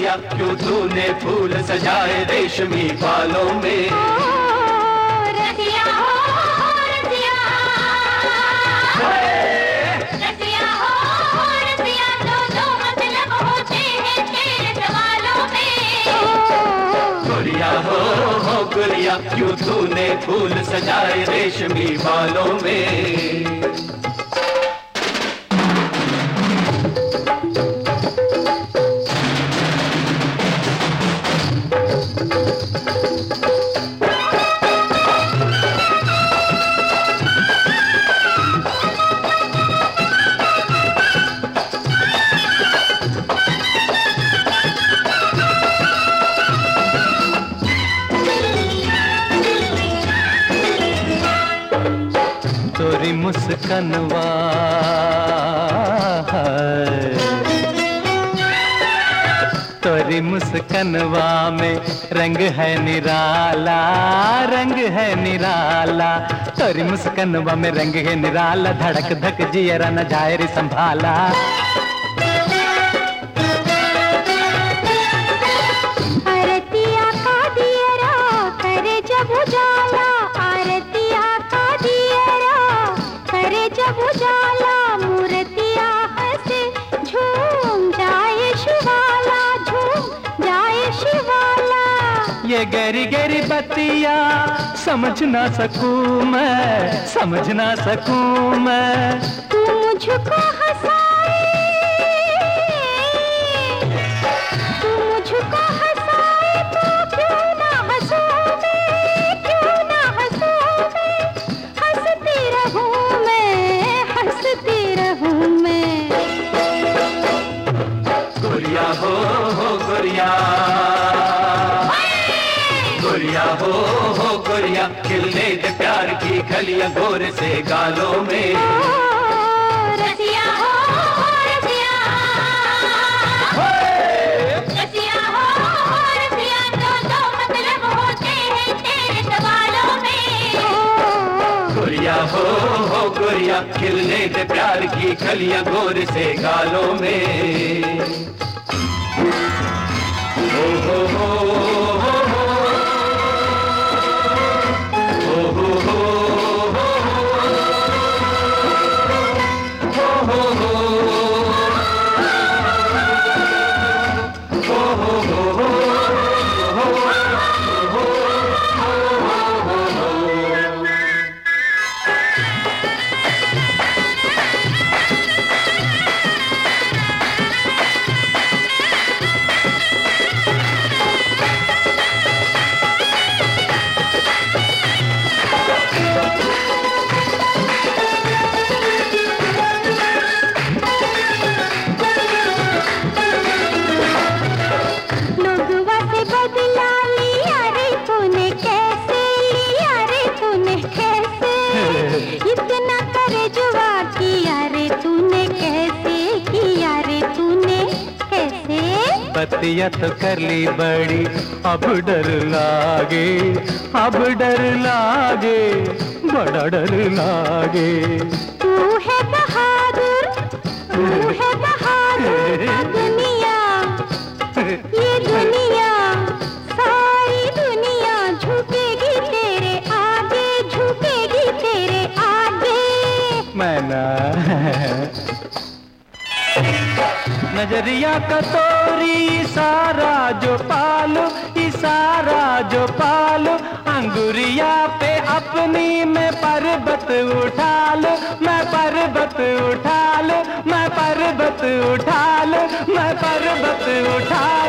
गोरिया क्यों तूने फूल सजाए रेशमी बालों में। रसिया हो रसिया, रसिया हो रसिया, दो मतलब होते हैं तेरे सवालों में। गोरिया हो गोरिया क्यों तूने फूल सजाए रेशमी बालों में। तोरी मुस्कनवा तोरी मुस्कनवा में रंग है निराला, रंग है निराला। तोरी मुस्कनवा में रंग है निराला, धड़क धक जियरा न जाए रे संभाला। आरतिया का दियरा करे जब उजाला, आरतिया का दियरा करे जब उजाला, मूर्तिया हंसे झूम जाए शिवाला, झूम जाए शिवाला। ये गहरी गहरी बत्तियाँ समझ ना सकूं मैं, समझ ना सकूं मैं। तू मुझको हंसाए, तू मुझको हंसाए तो क्यों ना हंसूं मैं, क्यों ना हंसूं मैं। हंसती रहूं मैं, हंसती रहूं मैं। गोरिया हो गोरिया, गोरिया हो गोरिया खिलने दे प्यार की कलियां गोरे से गालों में। रसिया हो रसिया, रसिया हो रसिया, दो मतलब होते हैं तेरे सवालों में। गोरिया हो गोरिया खिलने दे प्यार की कलियां गोरे से गालों में। इतना करे जुआ किया रे तूने, कैसे किया रे तूने, कैसे। बतिया तो कर ली बड़ी, अब डर लागे, अब डर लागे, बड़ा डर लागे। तू है बहादुर, तू है बहादुर। दुनिया, ये दुनिया, सारी दुनिया झुकेगी तेरे आगे, झुकेगी तेरे आगे। मैं ना नजरिया का तोरी इशारा जो पालो, इशारा जो पालो, अंगुरिया पे अपनी मैं पर्वत उठा लो, मैं पर्वत उठा लो, मैं पर्वत उठा लो, मैं पर्वत उठा